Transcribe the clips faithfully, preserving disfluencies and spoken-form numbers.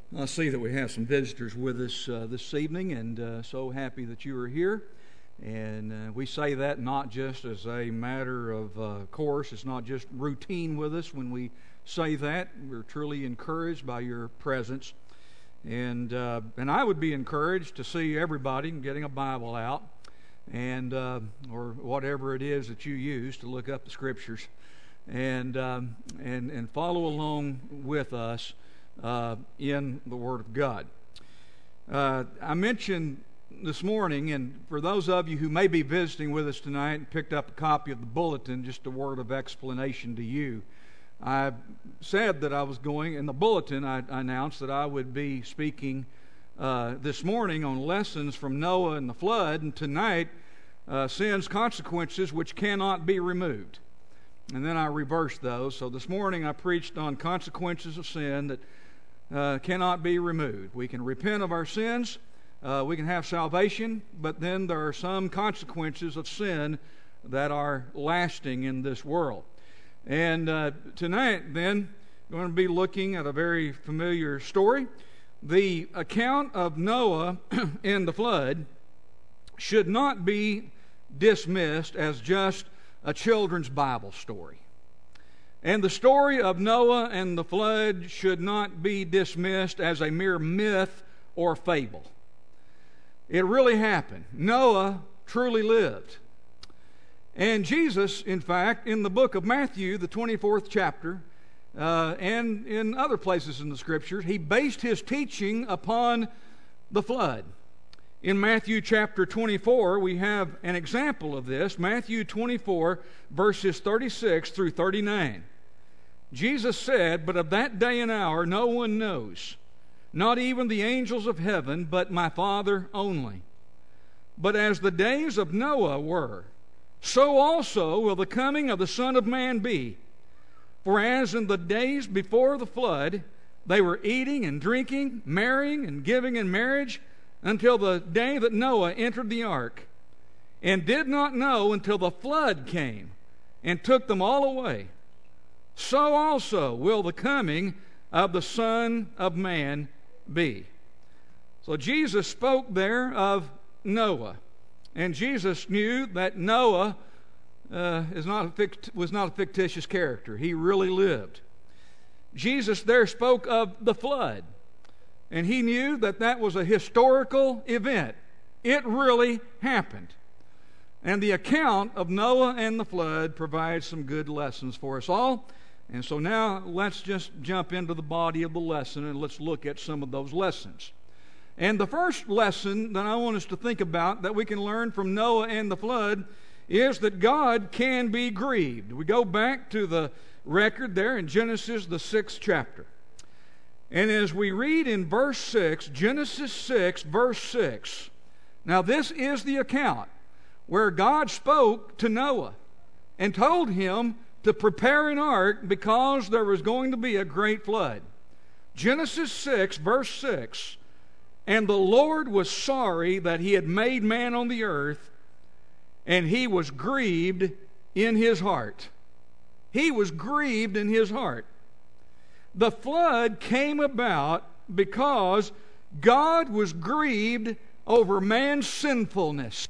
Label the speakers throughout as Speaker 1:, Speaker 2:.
Speaker 1: I see that we have some visitors with us uh, this evening, and uh, so happy that you are here. And uh, we say that not just as a matter of uh, course, it's not just routine with us when we say that. We're truly encouraged by your presence. And uh, and I would be encouraged to see everybody getting a Bible out, and uh, or whatever it is that you use to look up the Scriptures, and um, and and follow along with us Uh, in the Word of God. Uh, I mentioned this morning, and for those of you who may be visiting with us tonight and picked up a copy of the bulletin, just a word of explanation to you. I said that I was going, in the bulletin I, I announced that I would be speaking uh, this morning on lessons from Noah and the flood, and tonight, uh, sin's consequences which cannot be removed. And then I reversed those. So this morning I preached on consequences of sin that Uh, cannot be removed. We can repent of our sins, uh, we can have salvation, but then there are some consequences of sin that are lasting in this world. And uh, tonight, then, we're going to be looking at a very familiar story. The account of Noah and the flood should not be dismissed as just a children's Bible story. And the story of Noah and the flood should not be dismissed as a mere myth or fable. It really happened. Noah truly lived. And Jesus, in fact, in the book of Matthew, the twenty-fourth chapter, uh, and in other places in the Scriptures, he based his teaching upon the flood. In Matthew chapter twenty-four, we have an example of this. Matthew twenty-four, verses thirty-six through thirty-nine. Jesus said, "But of that day and hour no one knows, not even the angels of heaven, but my Father only. But as the days of Noah were, so also will the coming of the Son of Man be. For as in the days before the flood, they were eating and drinking, marrying and giving in marriage, until the day that Noah entered the ark, and did not know until the flood came and took them all away. So also will the coming of the Son of Man be." So Jesus spoke there of Noah, and Jesus knew that Noah uh, is not a fict- was not a fictitious character. He really lived. Jesus there spoke of the flood, and he knew that that was a historical event. It really happened. And the account of Noah and the flood provides some good lessons for us all. And so now let's just jump into the body of the lesson and let's look at some of those lessons. And the first lesson that I want us to think about that we can learn from Noah and the flood is that God can be grieved. We go back to the record there in Genesis, the sixth chapter. And as we read in verse six, Genesis six, verse six, now this is the account where God spoke to Noah and told him to prepare an ark because there was going to be a great flood. Genesis six, verse six, "And the Lord was sorry that he had made man on the earth, and he was grieved in his heart." He was grieved in his heart. The flood came about because God was grieved over man's sinfulness.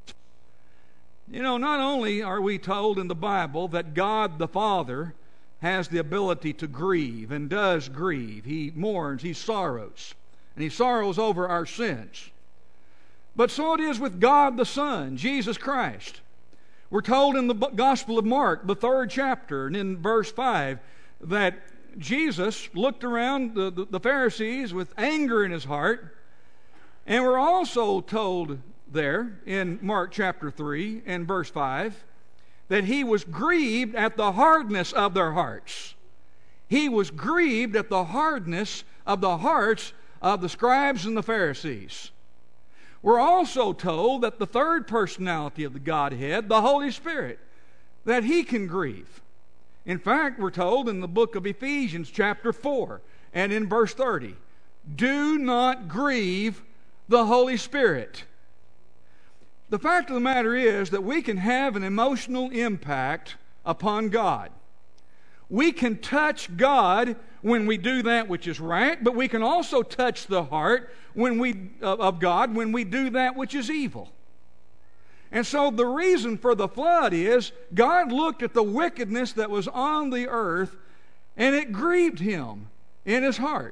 Speaker 1: You know, not only are we told in the Bible that God the Father has the ability to grieve and does grieve. He mourns, he sorrows, and he sorrows over our sins. But so it is with God the Son, Jesus Christ. We're told in the Gospel of Mark, the third chapter, and in verse five, that Jesus looked around the, the, the Pharisees with anger in his heart, and we're also told there in Mark chapter three and verse five that he was grieved at the hardness of their hearts. He was grieved at the hardness of the hearts of the scribes and the Pharisees. We're also told that the third personality of the Godhead, the Holy Spirit, that he can grieve. In fact, we're told in the book of Ephesians chapter four and in verse thirty, "Do not grieve the Holy Spirit." The fact of the matter is that we can have an emotional impact upon God. We can touch God when we do that which is right, but we can also touch the heart when we of God when we do that which is evil. And so the reason for the flood is God looked at the wickedness that was on the earth, and it grieved Him in His heart.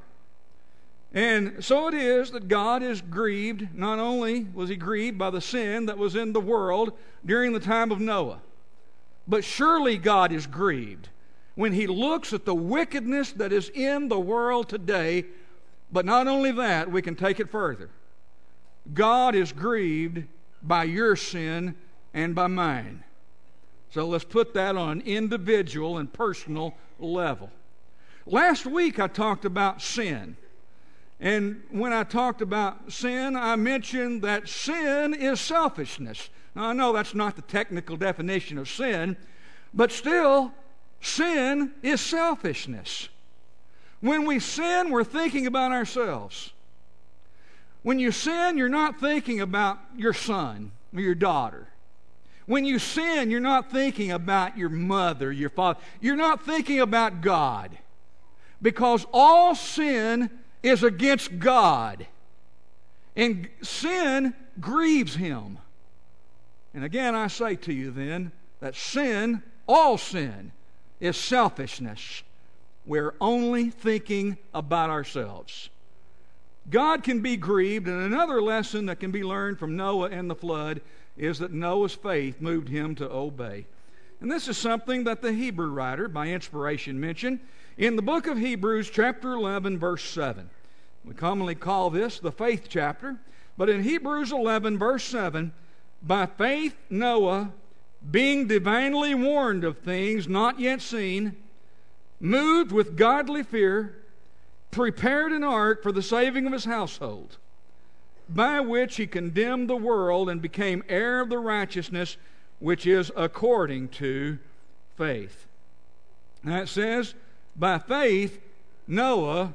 Speaker 1: And so it is that God is grieved. Not only was He grieved by the sin that was in the world during the time of Noah, but surely God is grieved when He looks at the wickedness that is in the world today. But not only that, we can take it further. God is grieved by your sin and by mine. So let's put that on an individual and personal level. Last week I talked about sin. And when I talked about sin, I mentioned that sin is selfishness. Now, I know that's not the technical definition of sin, but still, sin is selfishness. When we sin, we're thinking about ourselves. When you sin, you're not thinking about your son or your daughter. When you sin, you're not thinking about your mother, your father. You're not thinking about God. Because all sin is against God. And sin grieves Him. And again, I say to you then that sin, all sin, is selfishness. We're only thinking about ourselves. God can be grieved, and another lesson that can be learned from Noah and the flood is that Noah's faith moved him to obey. And this is something that the Hebrew writer, by inspiration, mentioned in the book of Hebrews, chapter eleven, verse seven. We commonly call this the faith chapter, but in Hebrews eleven, verse seven, by faith Noah, being divinely warned of things not yet seen, moved with godly fear, prepared an ark for the saving of his household, by which he condemned the world and became heir of the righteousness which is according to faith. Now it says, by faith Noah,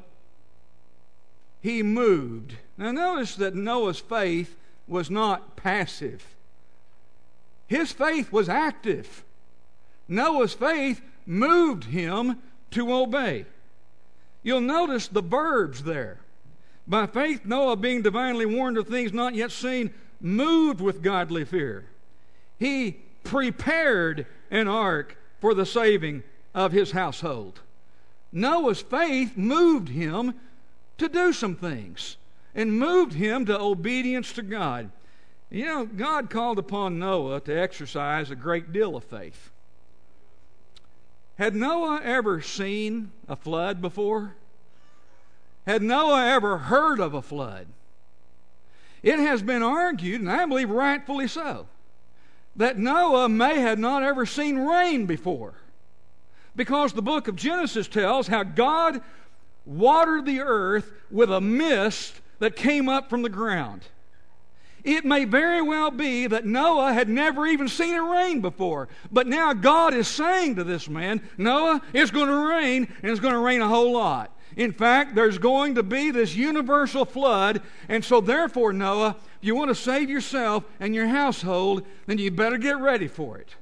Speaker 1: he moved. Now notice that Noah's faith was not passive. His faith was active. Noah's faith moved him to obey. You'll notice the verbs there. By faith Noah, being divinely warned of things not yet seen, moved with godly fear. He prepared an ark for the saving of his household. Noah's faith moved him to do some things and moved him to obedience to God. You know, God called upon Noah to exercise a great deal of faith. Had Noah ever seen a flood before? Had Noah ever heard of a flood? It has been argued, and I believe rightfully so, that Noah may have not ever seen rain before, because the book of Genesis tells how God watered the earth with a mist that came up from the ground. It may very well be that Noah had never even seen it rain before, but now God is saying to this man, Noah, it's going to rain, and it's going to rain a whole lot. In fact, there's going to be this universal flood, and so therefore, Noah, if you want to save yourself and your household, then you better get ready for it.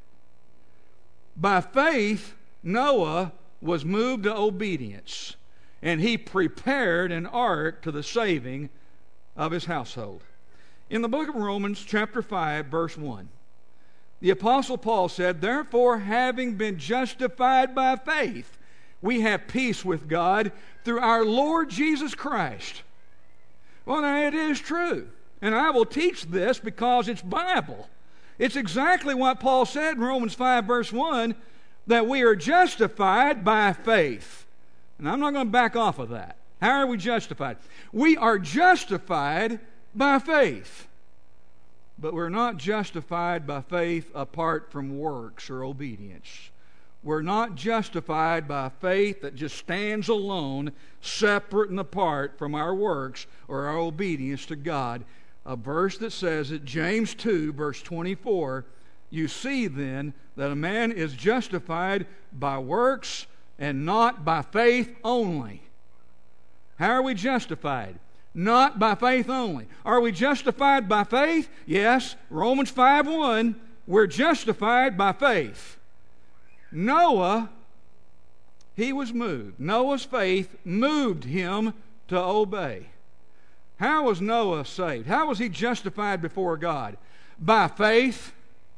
Speaker 1: By faith, Noah was moved to obedience, and he prepared an ark to the saving of his household. In the book of Romans, chapter five, verse one, the Apostle Paul said, therefore, having been justified by faith, we have peace with God through our Lord Jesus Christ. Well, now it is true. And I will teach this because it's Bible. It's exactly what Paul said in Romans five, verse one, that we are justified by faith. And I'm not going to back off of that. How are we justified? We are justified by faith. But we're not justified by faith apart from works or obedience. We're not justified by faith that just stands alone, separate and apart from our works or our obedience to God. A verse that says it, James two, verse twenty-four, you see then that a man is justified by works and not by faith only. How are we justified? Not by faith only. Are we justified by faith? Yes. Romans five one, we're justified by faith. Noah he was moved. Noah's faith moved him to obey. How was Noah saved? How was he justified before God? By faith.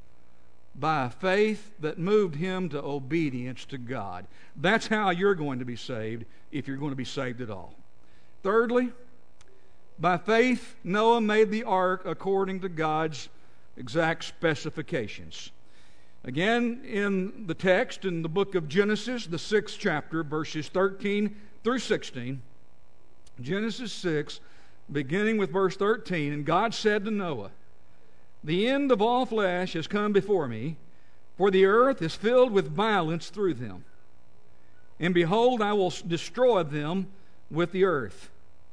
Speaker 1: By faith that moved him to obedience to God. That's how you're going to be saved, if you're going to be saved at all. Thirdly, by faith, Noah made the ark according to God's exact specifications. Again, in the text, in the book of Genesis, the sixth chapter, verses thirteen through sixteen, Genesis six, beginning with verse thirteen, and God said to Noah, "The end of all flesh has come before me, for the earth is filled with violence through them. And behold, I will destroy them with the earth.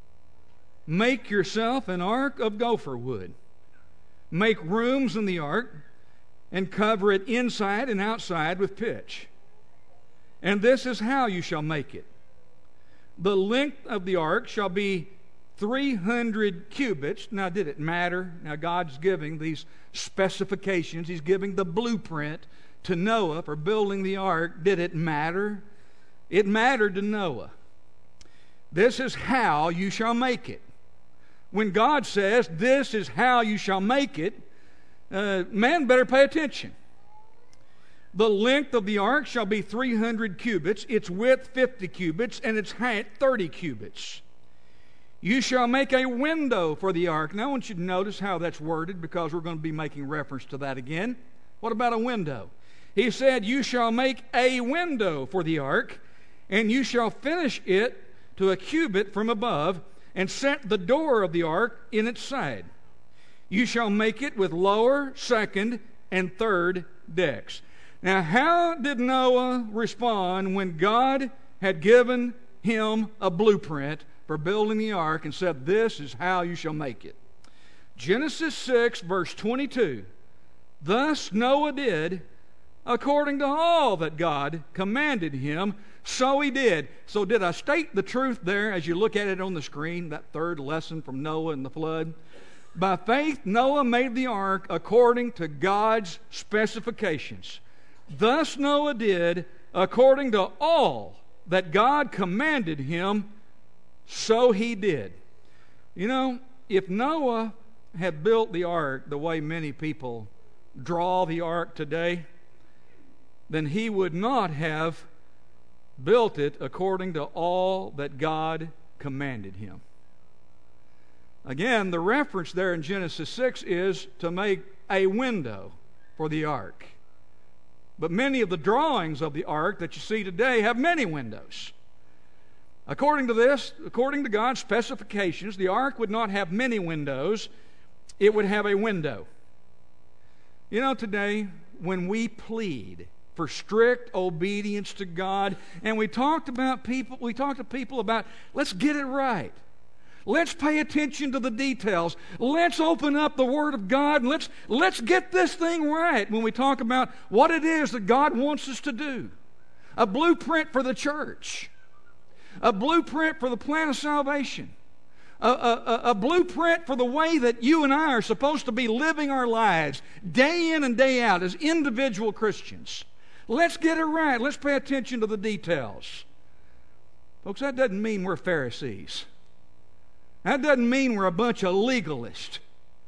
Speaker 1: Make yourself an ark of gopher wood. Make rooms in the ark, and cover it inside and outside with pitch. And this is how you shall make it. The length of the ark shall be three hundred cubits." Now, did it matter? Now, God's giving these specifications. He's giving the blueprint to Noah for building the ark. Did it matter? It mattered to Noah. This is how you shall make it. When God says, this is how you shall make it, uh, man better pay attention. The length of the ark shall be three hundred cubits, its width fifty cubits, and its height thirty cubits. You shall make a window for the ark. Now I want you to notice how that's worded, because we're going to be making reference to that again. What about a window? He said, you shall make a window for the ark, and you shall finish it to a cubit from above, and set the door of the ark in its side. You shall make it with lower, second, and third decks. Now, how did Noah respond when God had given him a blueprint for building the ark and said, this is how you shall make it? Genesis six, verse twenty-two. Thus Noah did according to all that God commanded him, so he did. So did I state the truth there as you look at it on the screen, that third lesson from Noah and the flood? By faith, Noah made the ark according to God's specifications. Thus Noah did according to all that God commanded him, so he did. You know, if Noah had built the ark the way many people draw the ark today, then he would not have built it according to all that God commanded him. Again, the reference there in Genesis six is to make a window for the ark. But many of the drawings of the ark that you see today have many windows. According to this, according to God's specifications, the ark would not have many windows. It would have a window. You know, today, when we plead for strict obedience to God, and we talked about people, we talked to people about, let's get it right. Let's pay attention to the details. Let's open up the Word of God, and let's, let's get this thing right when we talk about what it is that God wants us to do. A blueprint for the church. A blueprint for the plan of salvation. A, a, a blueprint for the way that you and I are supposed to be living our lives day in and day out as individual Christians. Let's get it right. Let's pay attention to the details. Folks, that doesn't mean we're Pharisees. That doesn't mean we're a bunch of legalists.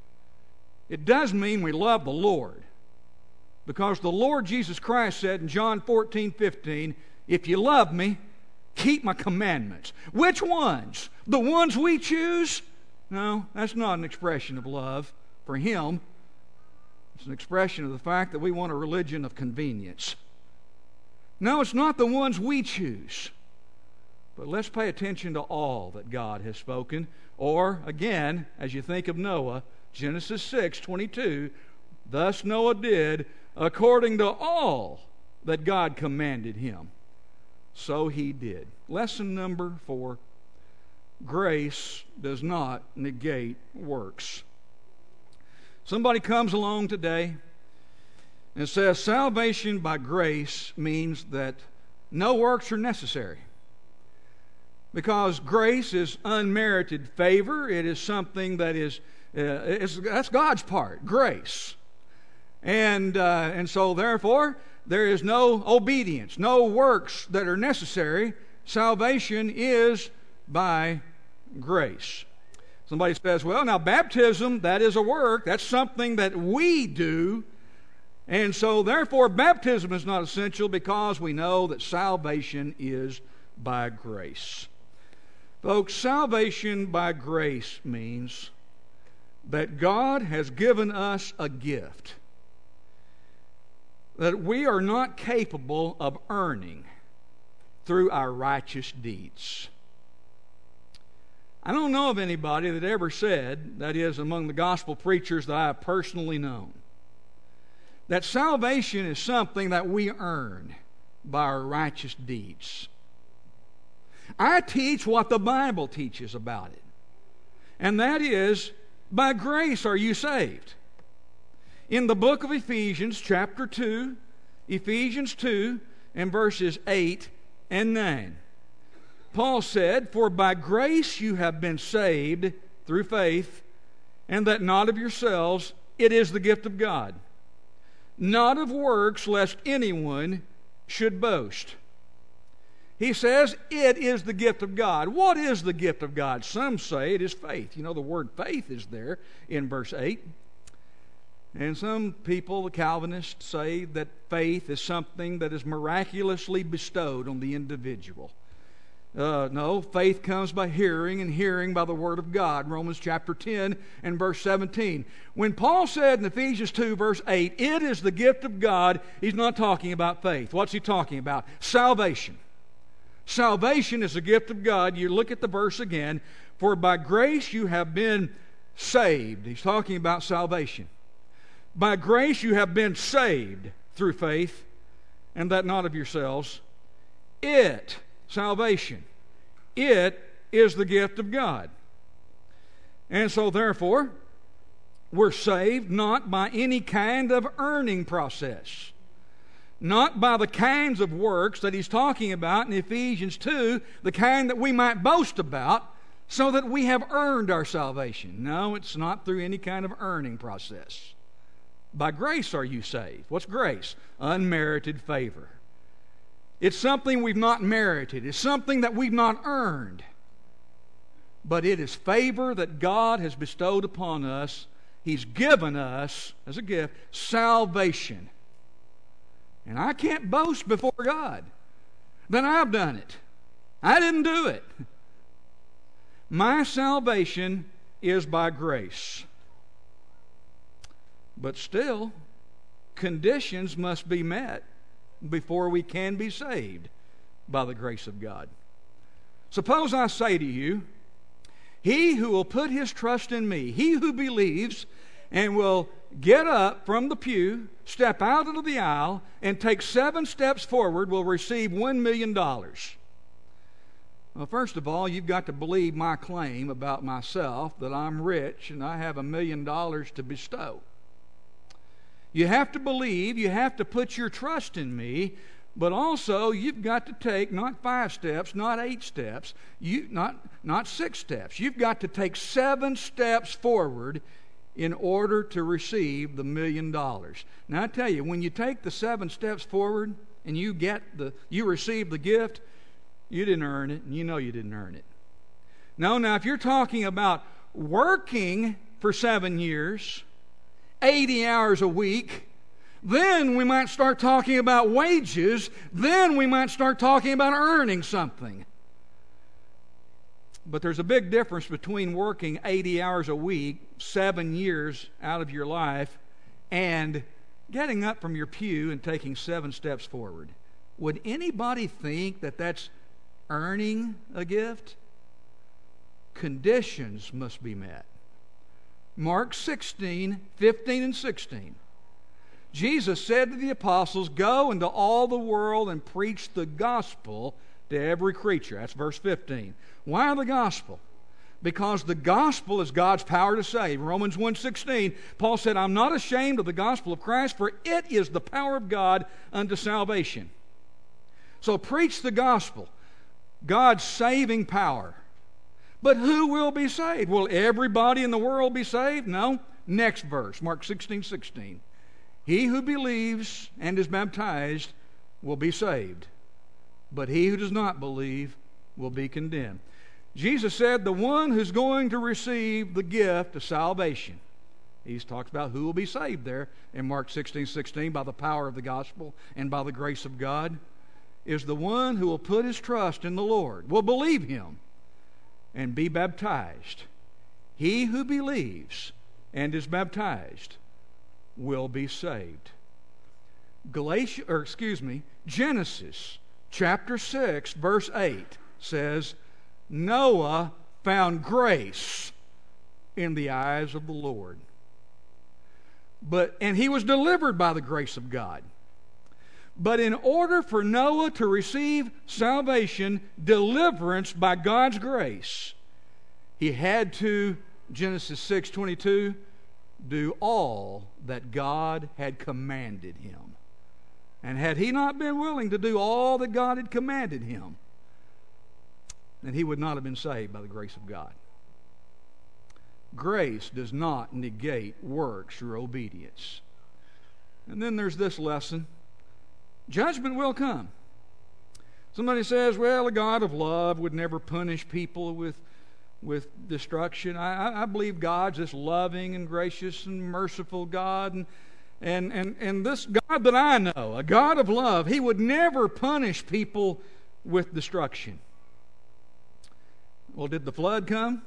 Speaker 1: It does mean we love the Lord. Because the Lord Jesus Christ said in John fourteen fifteen, if you love me, keep my commandments. Which ones? The ones we choose? No, that's not an expression of love for Him. It's an expression of the fact that we want a religion of convenience. No, it's not the ones we choose. But let's pay attention to all that God has spoken. Or, again, as you think of Noah, Genesis six twenty-two, thus Noah did according to all that God commanded him. So he did. Lesson number four, grace does not negate works. Somebody comes along today and says salvation by grace means that no works are necessary. Because grace is unmerited favor. It is something that is, uh, it's, that's God's part, grace. And, uh, and so therefore, there is no obedience, no works that are necessary. Salvation is by grace. Somebody says, well, now baptism, that is a work. That's something that we do. And so, therefore, baptism is not essential because we know that salvation is by grace. Folks, salvation by grace means that God has given us a gift that we are not capable of earning through our righteous deeds. I don't know of anybody that ever said, that is, among the gospel preachers that I have personally known, that salvation is something that we earn by our righteous deeds. I teach what the Bible teaches about it, and that is, by grace are you saved. In the book of Ephesians, chapter two, Ephesians two, and verses eight and nine, Paul said, for by grace you have been saved through faith, and that not of yourselves, it is the gift of God, not of works, lest anyone should boast. He says it is the gift of God. What is the gift of God? Some say it is faith. You know, the word faith is there in verse eight. And some people, the Calvinists, say that faith is something that is miraculously bestowed on the individual. Uh, no, faith comes by hearing, and hearing by the Word of God. Romans chapter ten and verse seventeen. When Paul said in Ephesians two, verse eight, it is the gift of God, he's not talking about faith. What's he talking about? Salvation. Salvation is a gift of God. You look at the verse again. For by grace you have been saved. He's talking about salvation. By grace you have been saved through faith, and that not of yourselves. It, salvation, it is the gift of God. And so therefore, we're saved not by any kind of earning process. Not by the kinds of works that he's talking about in Ephesians two, the kind that we might boast about, so that we have earned our salvation. No, it's not through any kind of earning process. By grace are you saved. What's grace? Unmerited favor. It's something we've not merited. It's something that we've not earned. But it is favor that God has bestowed upon us. He's given us, as a gift, salvation. And I can't boast before God that I've done it. I didn't do it. My salvation is by grace. But still, conditions must be met before we can be saved by the grace of God. Suppose I say to you, he who will put his trust in me, he who believes and will get up from the pew, step out into the aisle, and take seven steps forward will receive one million dollars. Well, first of all, you've got to believe my claim about myself that I'm rich and I have a million dollars to bestow. You have to believe, you have to put your trust in me, but also you've got to take not five steps, not eight steps, you not not six steps. You've got to take seven steps forward in order to receive the million dollars. Now I tell you, when you take the seven steps forward and you get the you receive the gift, you didn't earn it, and you know you didn't earn it. No, now if you're talking about working for seven years, eighty hours a week, then we might start talking about wages. Then we might start talking about earning something. But there's a big difference between working eighty hours a week, seven years out of your life, and getting up from your pew and taking seven steps forward. Would anybody think that that's earning a gift? Conditions must be met. Mark sixteen, fifteen and sixteen. Jesus said to the apostles, go into all the world and preach the gospel to every creature. That's verse fifteen. Why the gospel? Because the gospel is God's power to save. Romans one sixteen, Paul said, I'm not ashamed of the gospel of Christ, for it is the power of God unto salvation. So preach the gospel, God's saving power. But who will be saved? Will everybody in the world be saved? No. Next verse, Mark sixteen, sixteen. He who believes and is baptized will be saved, but he who does not believe will be condemned. Jesus said the one who's going to receive the gift of salvation, he talks about who will be saved there in Mark sixteen sixteen by the power of the gospel and by the grace of God, is the one who will put his trust in the Lord, will believe him, and be baptized. He who believes and is baptized will be saved. Galatia, or excuse me, Genesis chapter six, verse eight says, Noah found grace in the eyes of the Lord. But and he was delivered by the grace of God. But in order for Noah to receive salvation, deliverance by God's grace, he had to, Genesis six twenty-two, do all that God had commanded him. And had he not been willing to do all that God had commanded him, then he would not have been saved by the grace of God. Grace does not negate works or obedience. And then there's this lesson. Judgment will come. Somebody says, well, a God of love would never punish people with, with destruction. I, I believe God's this loving and gracious and merciful God. And, and, and, and this God that I know, a God of love, He would never punish people with destruction. Well, did the flood come?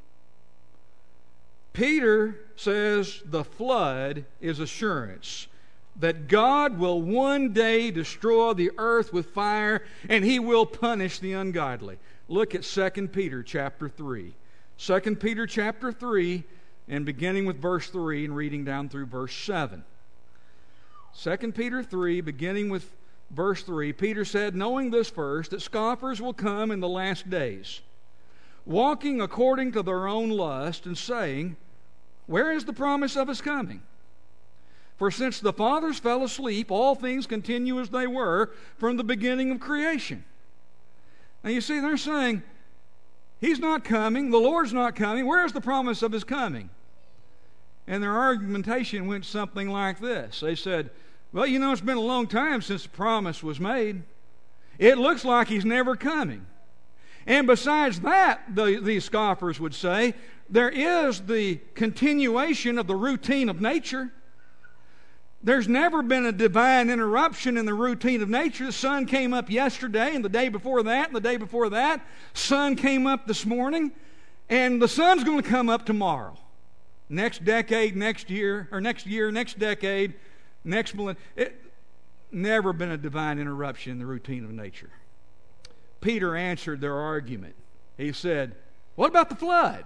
Speaker 1: Peter says the flood is assurance that God will one day destroy the earth with fire and He will punish the ungodly. Look at Second Peter chapter three. Second Peter chapter three, and beginning with verse three and reading down through verse seven. Second Peter three, beginning with verse three, Peter said, knowing this first, that scoffers will come in the last days, walking according to their own lust, and saying, where is the promise of His coming? For since the fathers fell asleep, all things continue as they were from the beginning of creation. Now you see, they're saying, He's not coming, the Lord's not coming, where's the promise of His coming? And their argumentation went something like this. They said, well, you know, it's been a long time since the promise was made. It looks like He's never coming. And besides that, the, these scoffers would say, there is the continuation of the routine of nature. There's never been a divine interruption in the routine of nature. The sun came up yesterday, and the day before that, and the day before that. Sun came up this morning, and the sun's going to come up tomorrow. Next decade, next year, or next year, next decade, next millennium. It never been a divine interruption in the routine of nature. Peter answered their argument. He said, what about the flood?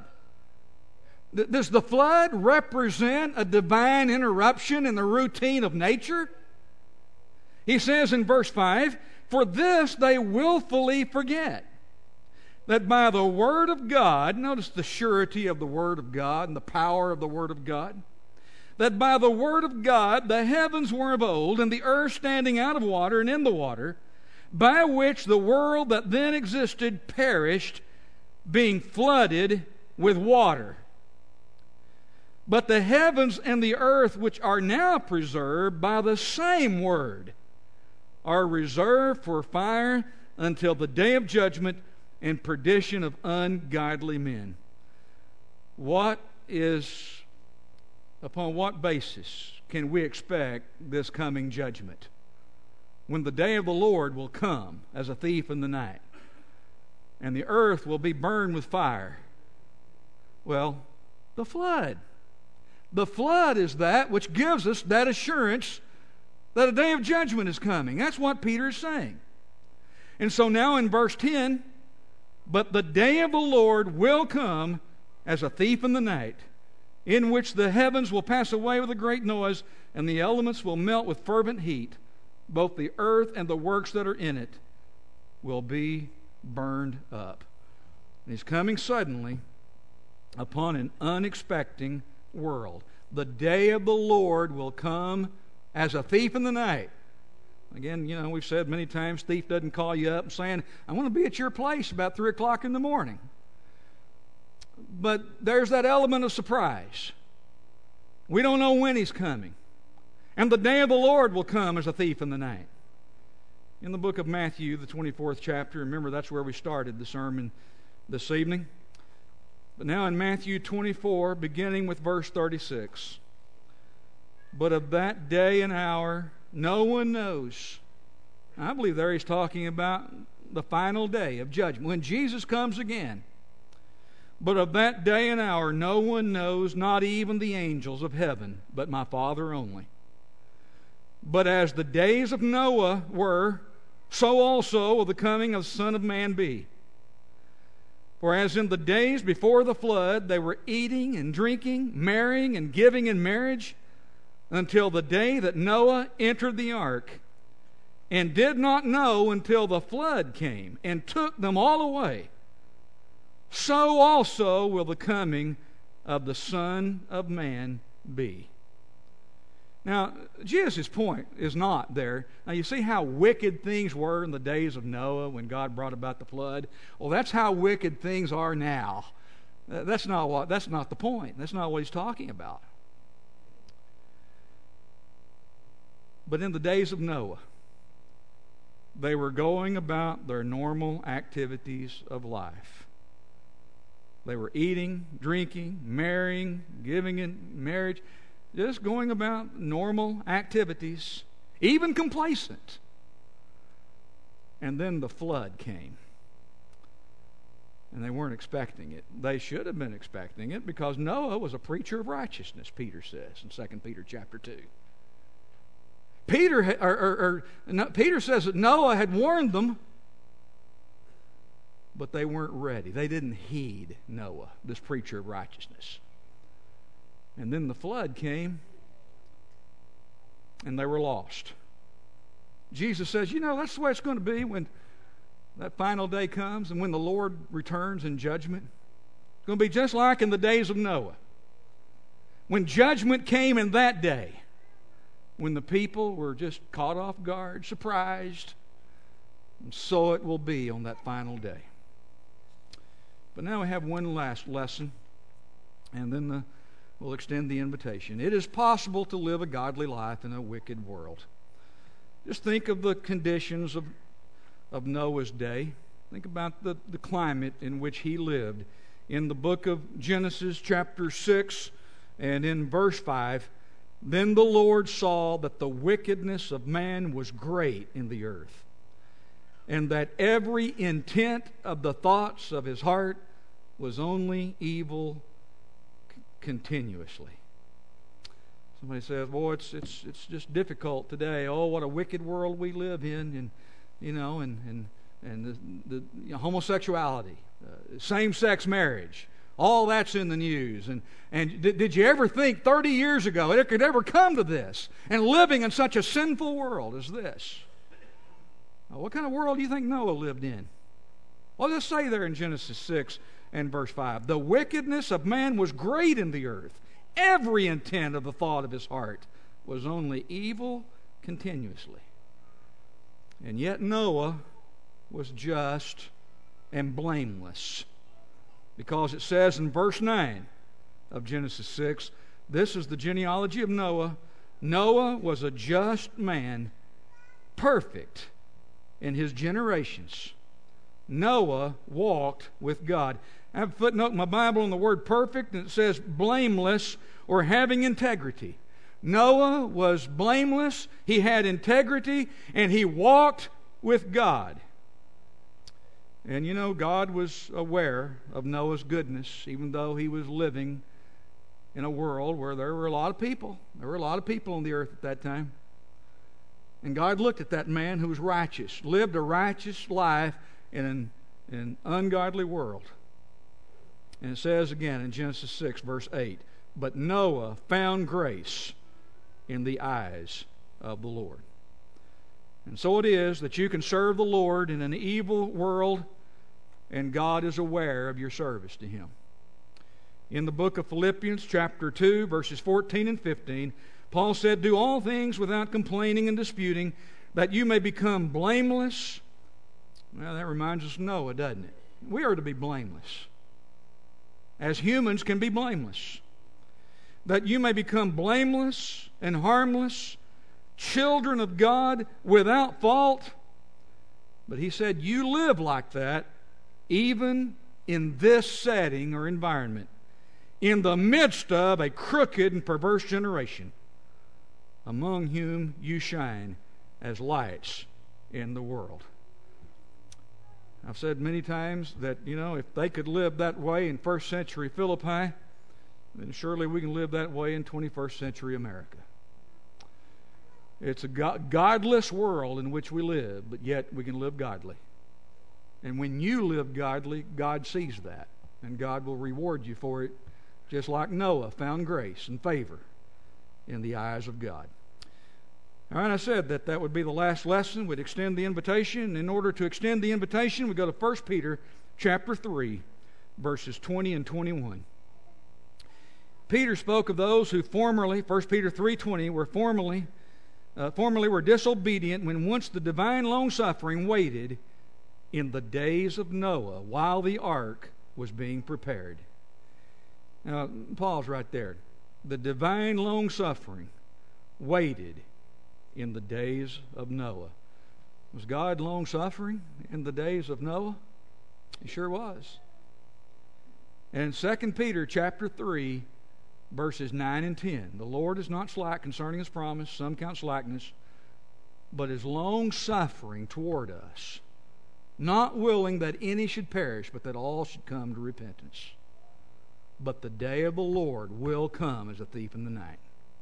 Speaker 1: Does the flood represent a divine interruption in the routine of nature? He says in verse five, for this they willfully forget, that by the word of God, notice the surety of the word of God and the power of the word of God, that by the word of God the heavens were of old, and the earth standing out of water and in the water, by which the world that then existed perished, being flooded with water. But the heavens and the earth, which are now preserved by the same word, are reserved for fire until the day of judgment and perdition of ungodly men. What is, upon what basis can we expect this coming judgment? When the day of the Lord will come as a thief in the night, and the earth will be burned with fire. Well, the flood. The flood is that which gives us that assurance that a day of judgment is coming. That's what Peter is saying. And so now in verse ten, but the day of the Lord will come as a thief in the night, in which the heavens will pass away with a great noise, and the elements will melt with fervent heat. Both the earth and the works that are in it will be burned up. And He's coming suddenly upon an unexpected world. The day of the Lord will come as a thief in the night. Again, you know, we've said many times, thief doesn't call you up and saying, I want to be at your place about three o'clock in the morning. But there's that element of surprise. We don't know when He's coming. And the day of the Lord will come as a thief in the night. In the book of Matthew, the twenty-fourth chapter, remember that's where we started the sermon this evening. But now in Matthew twenty-four, beginning with verse thirty-six. But of that day and hour no one knows. I believe there he's talking about the final day of judgment, when Jesus comes again. But of that day and hour no one knows, not even the angels of heaven, but my Father only. But as the days of Noah were, so also will the coming of the Son of Man be. For as in the days before the flood, they were eating and drinking, marrying and giving in marriage, until the day that Noah entered the ark, and did not know until the flood came and took them all away, so also will the coming of the Son of Man be. Now, Jesus' point is not there. Now, you see how wicked things were in the days of Noah when God brought about the flood? Well, that's how wicked things are now. That's not what, that's not the point. That's not what he's talking about. But in the days of Noah, they were going about their normal activities of life. They were eating, drinking, marrying, giving in marriage, just going about normal activities, even complacent. And then the flood came. And they weren't expecting it. They should have been expecting it, because Noah was a preacher of righteousness, Peter says in Second Peter chapter two. Peter, or, or, or, no, Peter says that Noah had warned them, but they weren't ready. They didn't heed Noah, this preacher of righteousness. And then the flood came, and they were lost. Jesus says, you know, that's the way it's going to be when that final day comes and when the Lord returns in judgment. It's going to be just like in the days of Noah. When judgment came in that day, when the people were just caught off guard, surprised, and so it will be on that final day. But now we have one last lesson, and then the We'll extend the invitation. It is possible to live a godly life in a wicked world. Just think of the conditions of, of Noah's day. Think about the, the climate in which he lived. In the book of Genesis chapter six and in verse five, then the Lord saw that the wickedness of man was great in the earth, and that every intent of the thoughts of his heart was only evil continuously. Somebody says, boy, it's it's it's just difficult today. Oh, what a wicked world we live in, and you know, and and and the, the you know, homosexuality, uh, same-sex marriage, all that's in the news. And and did, did you ever think thirty years ago it could ever come to this? And living in such a sinful world as this? Now, what kind of world do you think Noah lived in? Well, let's say there in Genesis six and verse five, the wickedness of man was great in the earth. Every intent of the thought of his heart was only evil continuously. And yet Noah was just and blameless, because it says in verse nine of Genesis six, this is the genealogy of Noah. Noah was a just man, perfect in his generations. Noah walked with God. I have a footnote in my Bible on the word perfect, and it says blameless or having integrity. Noah was blameless, he had integrity, and he walked with God. And you know, God was aware of Noah's goodness, even though he was living in a world where there were a lot of people. There were a lot of people on the earth at that time. And God looked at that man who was righteous, lived a righteous life in an, in an ungodly world. And it says again in Genesis six, verse eight, but Noah found grace in the eyes of the Lord. And so it is that you can serve the Lord in an evil world, and God is aware of your service to Him. In the book of Philippians, chapter two, verses fourteen and fifteen, Paul said, do all things without complaining and disputing, that you may become blameless. Well, that reminds us of Noah, doesn't it? We are to be blameless. As humans can be blameless. That you may become blameless and harmless, children of God without fault. But he said, you live like that even in this setting or environment, in the midst of a crooked and perverse generation, among whom you shine as lights in the world. I've said many times that, you know, if they could live that way in first century Philippi, then surely we can live that way in twenty-first century America. It's a godless world in which we live, but yet we can live godly. And when you live godly, God sees that, and God will reward you for it, just like Noah found grace and favor in the eyes of God. All right, I said that that would be the last lesson. We'd extend the invitation. In order to extend the invitation, we go to First Peter chapter three, verses twenty and twenty-one. Peter spoke of those who formerly, First Peter three twenty, were formerly, uh, formerly were disobedient when once the divine long-suffering waited in the days of Noah while the ark was being prepared. Now, pause right there. The divine long-suffering waited in the days of Noah. Was God long-suffering in the days of Noah? He sure was. And in Second Peter chapter three, verses nine and ten, the Lord is not slack concerning His promise, some count slackness, but is long-suffering toward us, not willing that any should perish, but that all should come to repentance. But the day of the Lord will come as a thief in the night.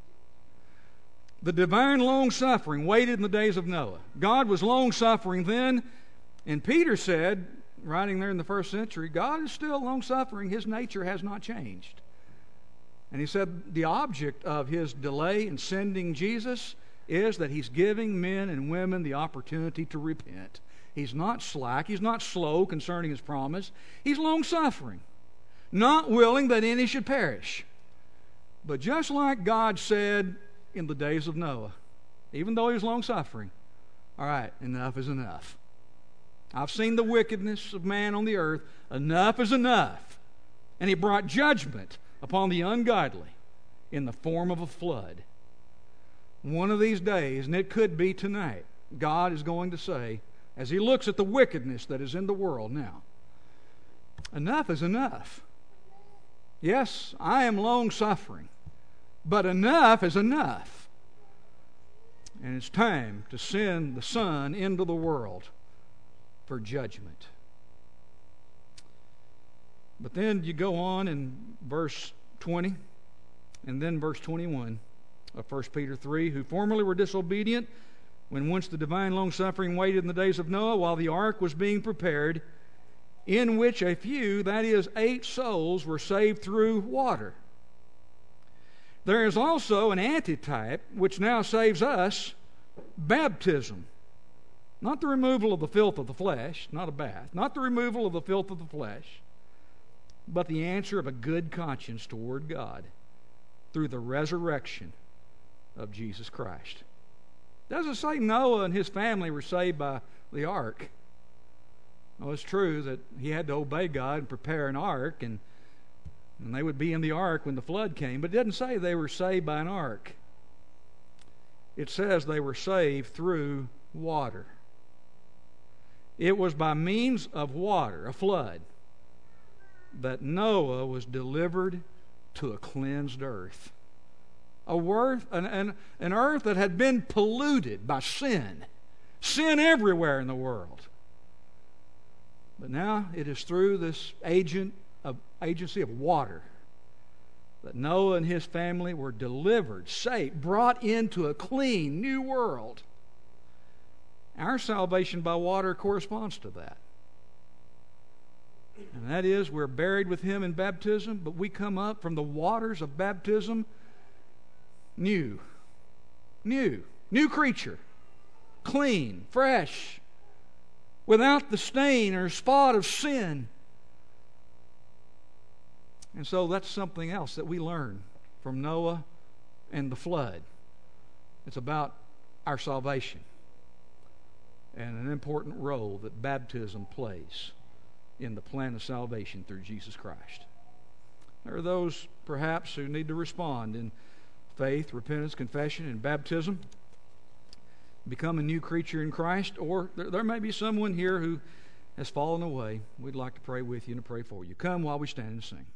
Speaker 1: The divine long-suffering waited in the days of Noah. God was long-suffering then, and Peter said, writing there in the first century, God is still long-suffering. His nature has not changed. And he said the object of His delay in sending Jesus is that He's giving men and women the opportunity to repent. He's not slack. He's not slow concerning His promise. He's long-suffering, not willing that any should perish. But just like God said in the days of Noah, even though He was long-suffering, all right, enough is enough. I've seen the wickedness of man on the earth. Enough is enough. And He brought judgment upon the ungodly in the form of a flood. One of these days, and it could be tonight, God is going to say, as He looks at the wickedness that is in the world now, enough is enough. Yes, I am long-suffering, but enough is enough. And it's time to send the Son into the world for judgment. But then you go on in verse twenty, and then verse twenty-one of First Peter three, who formerly were disobedient when once the divine long-suffering waited in the days of Noah while the ark was being prepared, in which a few, that is, eight souls, were saved through water. There is also an antitype which now saves us, baptism. Not the removal of the filth of the flesh, not a bath, not the removal of the filth of the flesh, but the answer of a good conscience toward God through the resurrection of Jesus Christ. Doesn't say Noah and his family were saved by the ark. Well, it's true that he had to obey God and prepare an ark, and, and they would be in the ark when the flood came, but it doesn't say they were saved by an ark. It says they were saved through water. It was by means of water, a flood, that Noah was delivered to a cleansed earth. A worth, an, an, an earth that had been polluted by sin. Sin everywhere in the world. But now it is through this agent of, agency of water that Noah and his family were delivered, saved, brought into a clean new world. Our salvation by water corresponds to that. And that is, we're buried with Him in baptism, but we come up from the waters of baptism new. New. New creature. Clean. Fresh. Without the stain or spot of sin. And so that's something else that we learn from Noah and the flood. It's about our salvation and an important role that baptism plays in the plan of salvation through Jesus Christ. There are those, perhaps, who need to respond in faith, repentance, confession, and baptism. become a new creature in Christ, or there, there may be someone here who has fallen away. We'd like to pray with you and to pray for you. Come while we stand and sing.